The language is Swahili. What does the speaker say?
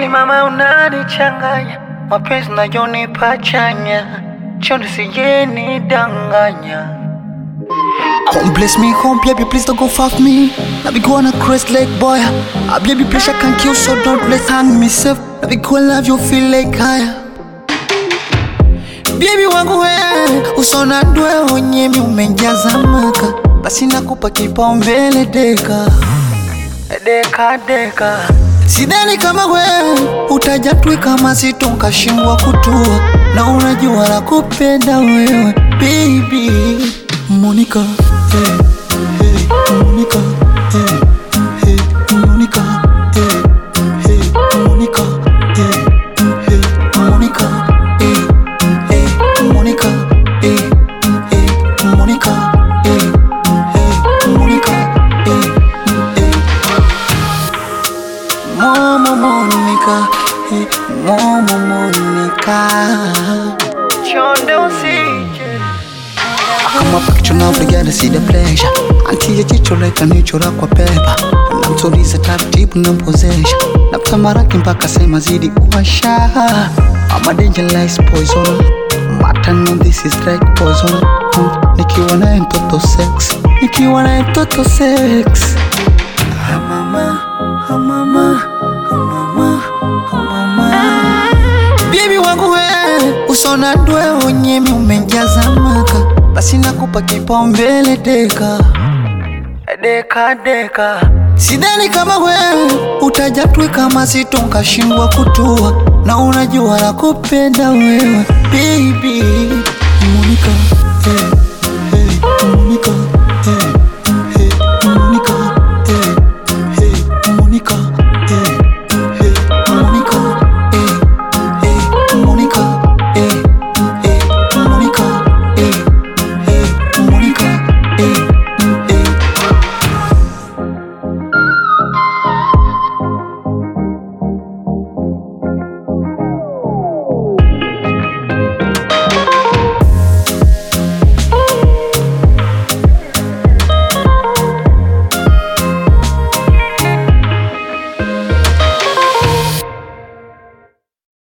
Kweli mama unanichanganya, mapenzi unayonipa chanya, chondo sijeni danganya. Come bless me, come baby, please don't go fuck me. Now be going a crazy like boy. Baby, please I can't kill, so don't let's hang myself. Now be go love you feel like higher. Baby wangu wewe, usona ndwe onyemi umenjaza maka. Basi nakupa kipaumbele deka. Deka. Sidhani kama wewe utajatwi kama sitonkashindwa kutua. Na unajua nakupenda wewe baby. Monica, hey, hey, Monica, hey, hey, Monica, hey, hey, Monica, hey, hey, Monica, hey, hey, Monica, hey, hey, Monica, hey, hey, Monica, hey, hey. Mama Monica, hey, Mama Monica. Chondo sije. Kama picture now together see the pleasure. Anti ya jicho like anichora kwa pepa. Namtuliza taratibu na mpozesha. Naptamaraki mpaka sema zidi uwasha. I'm a dangerous poison. Matano this is like poison. Nikiwa naye mtoto sex. Nikiwa naye mtoto sex. Mama, mama, mama, mama. Baby wangu wewe, usona ndwe onyemi umenjaza maka. Basi nakupa kipaumbele deka. Sidhani kama wewe utajatwi kama sitonkashindwa kutua. Na unajua nakupenda wewe baby. Monica.